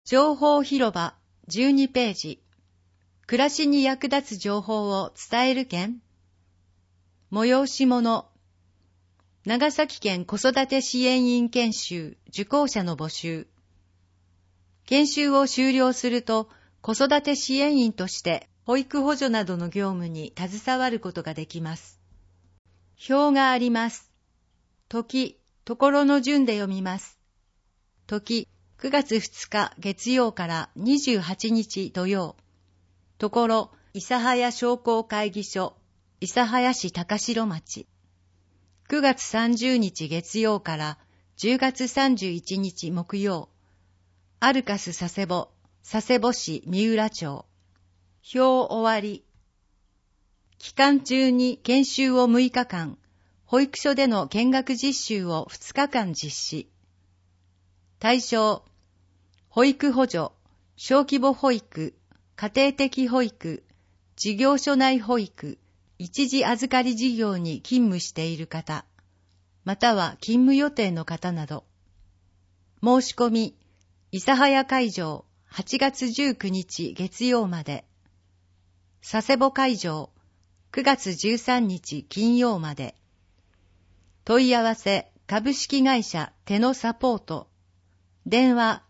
情報広場12ページ。暮らしに役立つ情報を伝える件。催し物。長崎県子育て支援員研修受講者の募集。研修を修了すると、子育て支援員として保育補助などの業務に携わることができます。表があります。時、ところの順で読みます。時、9月2日月曜から28日土曜。ところ、諫早商工会議所、諫早市高城町。9月30日月曜から10月31日木曜。アルカス佐世保市三浦町。表終わり。期間中に研修を6日間、保育所での見学実習を2日間実施。対象、保育補助、小規模保育、家庭的保育、事業所内保育、一時預かり事業に勤務している方、または勤務予定の方など。申し込み、諫早会場8月19日月曜まで。佐世保会場9月13日金曜まで。問い合わせ株式会社テノサポート。電話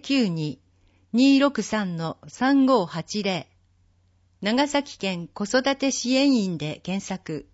092-263-3580。長崎県子育て支援員で検索。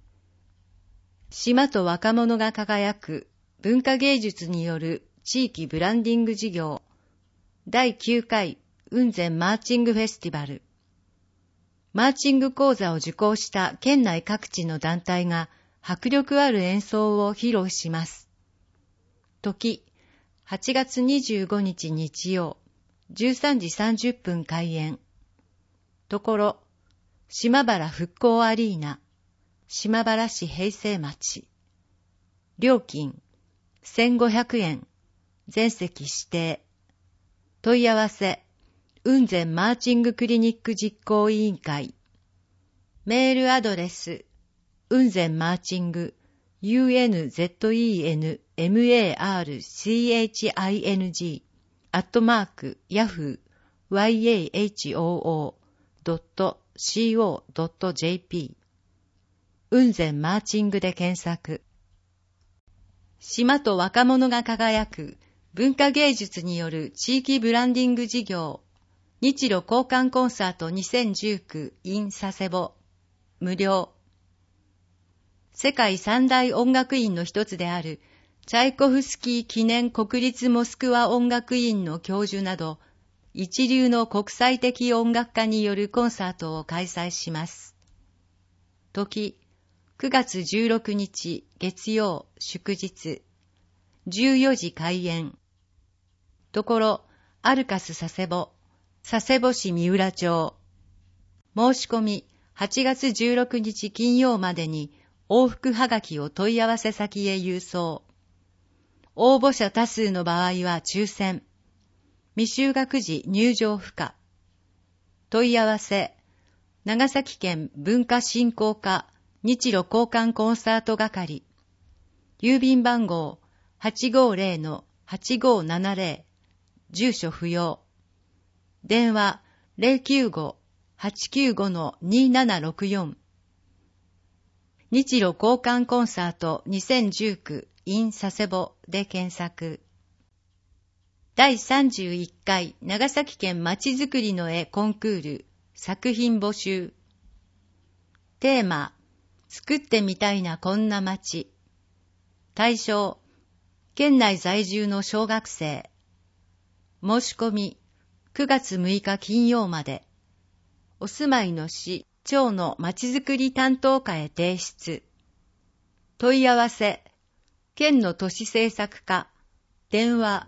島と若者が輝く文化芸術による地域ブランディング事業。第9回雲仙マーチングフェスティバル。マーチング講座を受講した県内各地の団体が迫力ある演奏を披露します。時、8月25日日曜、13時30分開演。ところ、島原復興アリーナ、島原市平成町。料金、1500円、全席指定。問い合わせ、雲仙マーチングクリニック実行委員会。メールアドレス、雲仙マーチング、unzenmarching@yahoo.co.jp 雲仙マーチングで検索。島と若者が輝く文化芸術による地域ブランディング事業。日露交換コンサート2019 in 佐世保。無料。世界三大音楽院の一つであるチャイコフスキー記念国立モスクワ音楽院の教授など、一流の国際的音楽家によるコンサートを開催します。時、9月16日月曜祝日、14時開演。ところ、アルカス佐世保市三浦町。申し込み、8月16日金曜までに往復はがきを問い合わせ先へ郵送。応募者多数の場合は抽選。未就学時入場不可。問い合わせ、長崎県文化振興課日露交換コンサート係。郵便番号 850-8570。住所不要。電話095-895-2764。日露交換コンサート2019 in 佐世保で検索。第31回長崎県まちづくりの絵コンクール作品募集。テーマ、作ってみたいなこんな町。対象、県内在住の小学生。申し込み、9月6日金曜まで。お住まいの市、町のまちづくり担当課へ提出。問い合わせ、県の都市政策課、電話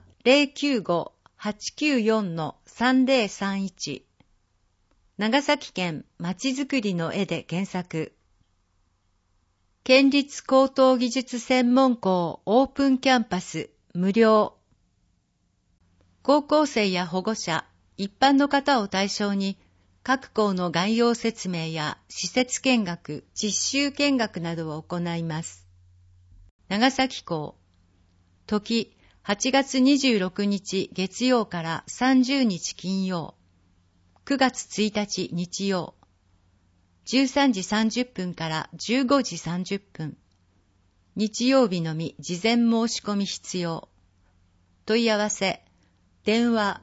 095-894-3031。長崎県まちづくりの絵で検索。県立高等技術専門校オープンキャンパス無料。高校生や保護者、一般の方を対象に、各校の概要説明や施設見学、実習見学などを行います。長崎校、時 8月26日月曜から30日金曜、9月1日日曜、13時30分から15時30分、日曜日のみ事前申し込み必要。問い合わせ、電話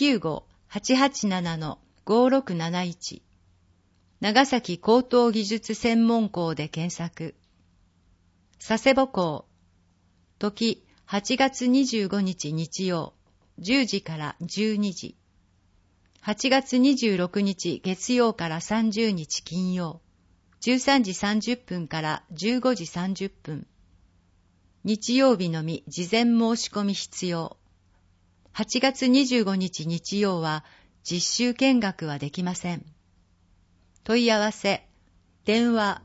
095-887-5671 長崎高等技術専門校で検索。佐世保校、時8月25日日曜、10時から12時。8月26日月曜から30日金曜、13時30分から15時30分。日曜日のみ事前申し込み必要。8月25日日曜は実習見学はできません。問い合わせ、電話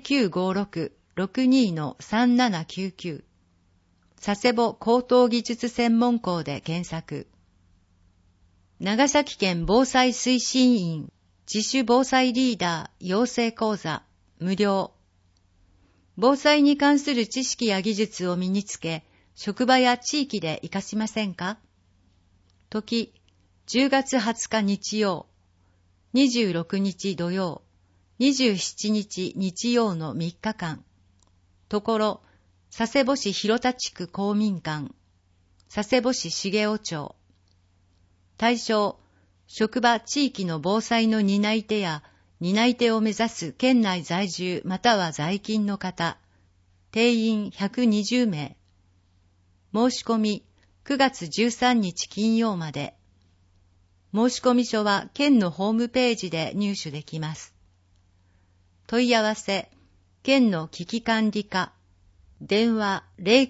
0956-62-3799 佐世保高等技術専門校で検索。長崎県防災推進員自主防災リーダー養成講座無料。防災に関する知識や技術を身につけ、職場や地域で活かしませんか？時、10月20日日曜、26日土曜、27日日曜の3日間。ところ、佐世保市広田地区公民館、佐世保市重尾町。対象、職場地域の防災の担い手や担い手を目指す県内在住または在勤の方、定員120名。申し込み9月13日金曜まで。申込書は県のホームページで入手できます。問い合わせ、県の危機管理課、電話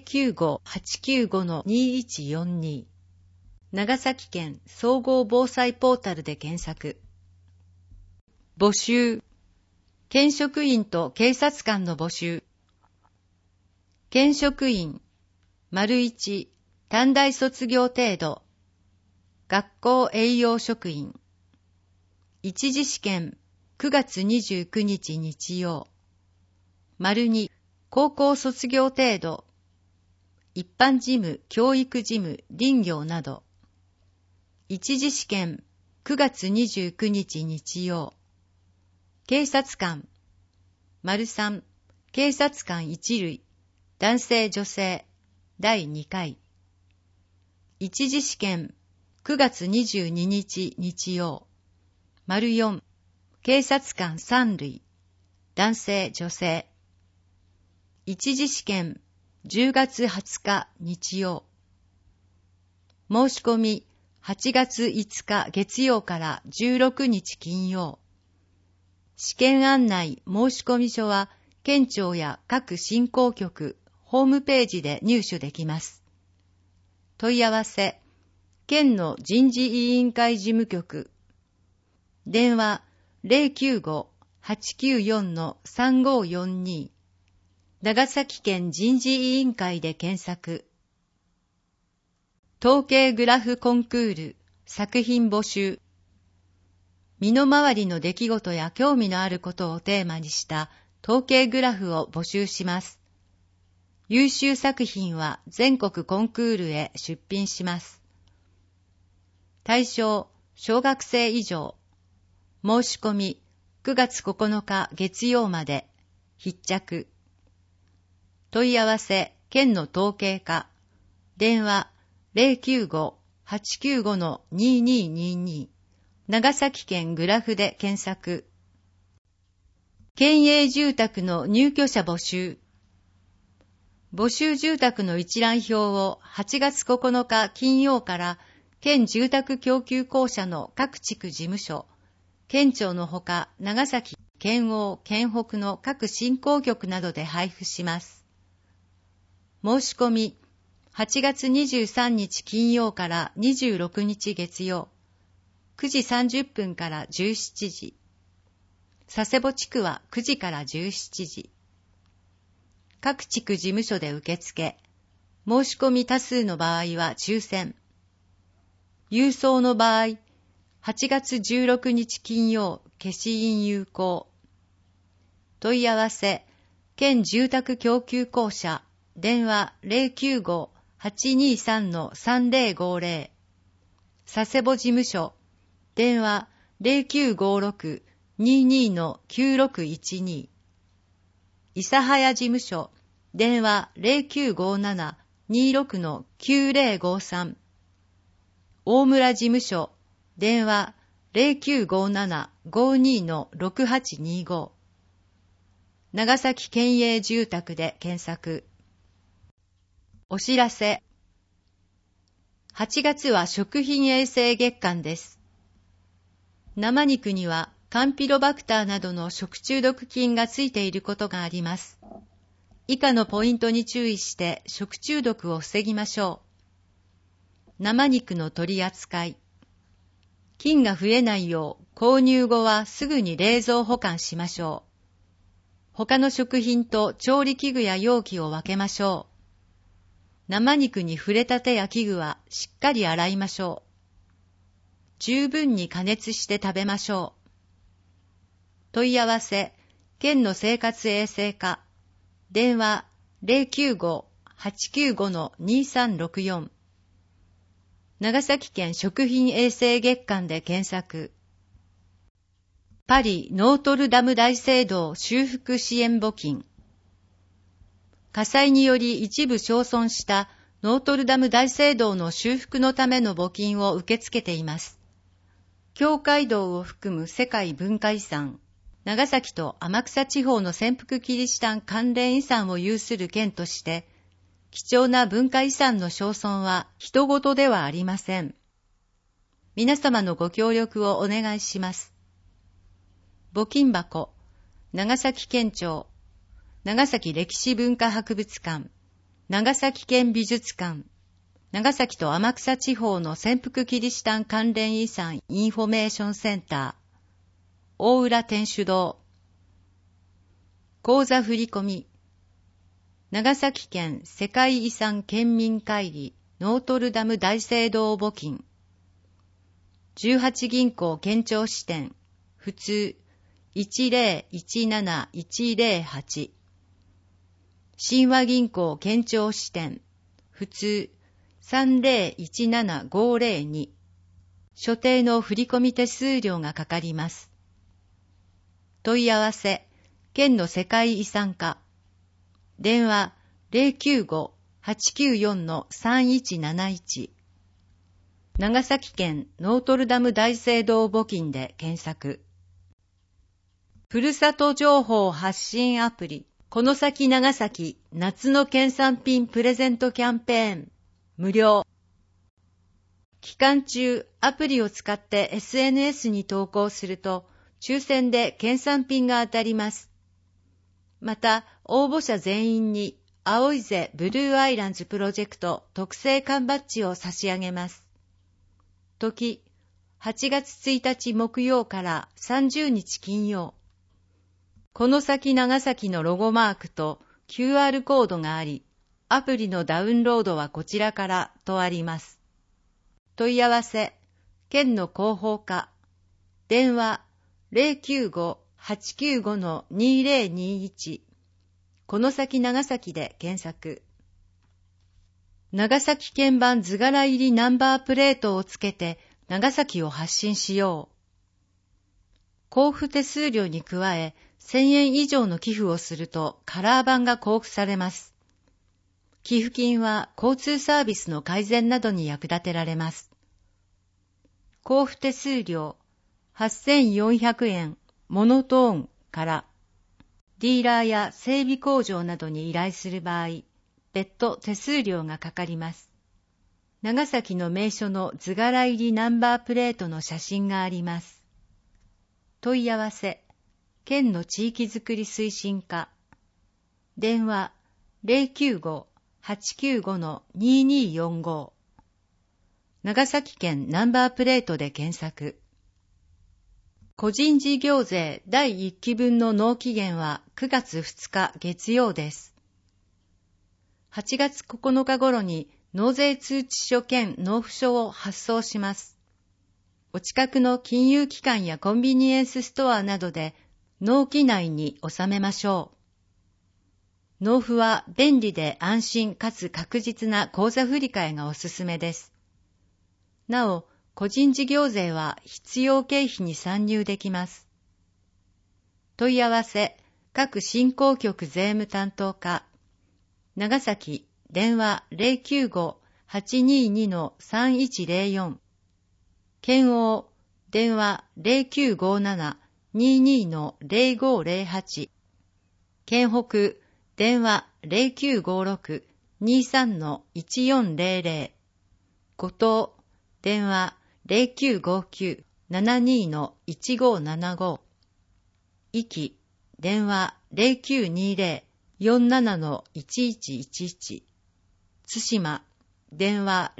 095-895-2142 長崎県総合防災ポータルで検索。募集、県職員と警察官の募集。県職員、1、短大卒業程度、学校栄養職員。一次試験、9月29日日曜。2、高校卒業程度、一般事務、教育事務、林業など。一次試験、9月29日日曜。警察官、3、警察官一類、男性女性、第2回。一次試験、9月22日日曜。4、警察官3類、男性女性。一次試験、10月20日日曜。申し込み、8月5日月曜から16日金曜。試験案内申込書は、県庁や各振興局、ホームページで入手できます。問い合わせ、県の人事委員会事務局。電話095-894-3542。長崎県人事委員会で検索。統計グラフコンクール作品募集。身の回りの出来事や興味のあることをテーマにした統計グラフを募集します。優秀作品は全国コンクールへ出品します。対象、小学生以上。申し込み、9月9日月曜まで。必着。問い合わせ、県の統計課。電話、095-895-2222。長崎県グラフで検索。県営住宅の入居者募集。募集住宅の一覧表を8月9日金曜から県住宅供給公社の各地区事務所、県庁のほか長崎、県央、県北の各振興局などで配布します。申し込み、8月23日金曜から26日月曜、9時30分から17時。佐世保地区は9時から17時。各地区事務所で受付。申し込み多数の場合は抽選。郵送の場合、8月16日金曜、消印有効。問い合わせ、県住宅供給公社、電話 823-3050。佐世保事務所。電話0956-22-9612。諫早事務所。電話0957-26-9053。大村事務所。電話0957-52-6825。長崎県営住宅で検索。お知らせ。8月は食品衛生月間です。生肉にはカンピロバクターなどの食中毒菌がついていることがあります。以下のポイントに注意して食中毒を防ぎましょう。生肉の取り扱い。菌が増えないよう購入後はすぐに冷蔵保管しましょう。他の食品と調理器具や容器を分けましょう。生肉に触れた手や器具はしっかり洗いましょう。十分に加熱して食べましょう。問い合わせ、県の生活衛生課。電話095-895-2364。長崎県食品衛生月間で検索。パリノートルダム大聖堂修復支援募金。火災により一部焼損したノートルダム大聖堂の修復のための募金を受け付けています。教会堂を含む世界文化遺産、長崎と天草地方の潜伏キリシタン関連遺産を有する県として、貴重な文化遺産の焼損は人事ではありません。皆様のご協力をお願いします。募金箱、長崎県庁、長崎歴史文化博物館、長崎県美術館、長崎と天草地方の潜伏キリシタン関連遺産インフォメーションセンター、大浦天主堂。口座振込、長崎県世界遺産県民会議ノートルダム大聖堂募金。18銀行県庁支店、普通1017108。新和銀行県庁支店、普通3017502。所定の振込手数料がかかります。問い合わせ、県の世界遺産課。電話095-894-3171。長崎県ノートルダム大聖堂募金で検索。ふるさと情報発信アプリ、この先長崎夏の県産品プレゼントキャンペーン、無料。期間中、アプリを使って SNS に投稿すると、抽選で県産品が当たります。また、応募者全員に、青いぜブルーアイランズプロジェクト特製缶バッジを差し上げます。時、8月1日木曜から30日金曜。この先長崎のロゴマークと QR コードがあり、アプリのダウンロードはこちらからとあります。問い合わせ、県の広報課、電話095-895-2021、この先長崎で検索。長崎県版図柄入りナンバープレートをつけて長崎を発信しよう。交付手数料に加え、1000円以上の寄付をするとカラー版が交付されます。寄付金は交通サービスの改善などに役立てられます。交付手数料8400円モノトーンから、ディーラーや整備工場などに依頼する場合、別途手数料がかかります。長崎の名所の図柄入りナンバープレートの写真があります。問い合わせ、県の地域づくり推進課。電話095-895-2245。長崎県ナンバープレートで検索。個人事業税第1期分の納期限は9月2日月曜です。8月9日頃に納税通知書兼納付書を発送します。お近くの金融機関やコンビニエンスストアなどで納期内に納めましょう。 納付は便利で安心かつ確実な口座振替がおすすめです。なお、個人事業税は必要経費に算入できます。問い合わせ、各振興局税務担当課、長崎、電話 095-822-3104、県央、電話 0957-22-0508、県北、電話 0956-23-1400、五島、電話 0959-72-1575、壱岐、電話 0920-47-1111、津島、電話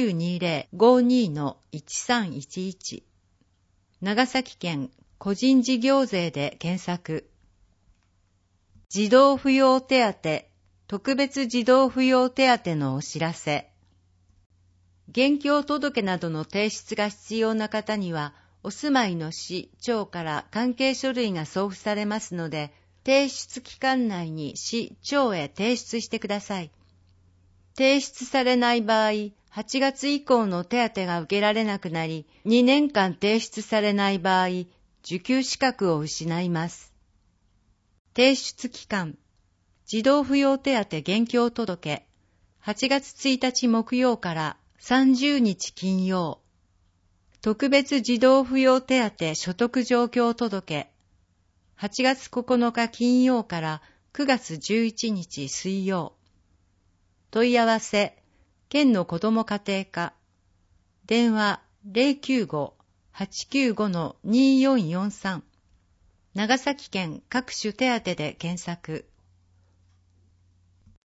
0920-52-1311、長崎県個人事業税で検索。児童扶養手当、特別児童扶養手当のお知らせ。現況届などの提出が必要な方には、お住まいの市、町から関係書類が送付されますので、提出期間内に市、町へ提出してください。提出されない場合、8月以降の手当が受けられなくなり、2年間提出されない場合、受給資格を失います。提出期間、児童扶養手当現況届、8月1日木曜から30日金曜。特別児童扶養手当所得状況届、8月9日金曜から9月11日水曜。問い合わせ、県の子ども家庭課、電話 095-895-2443、長崎県各種手当で検索。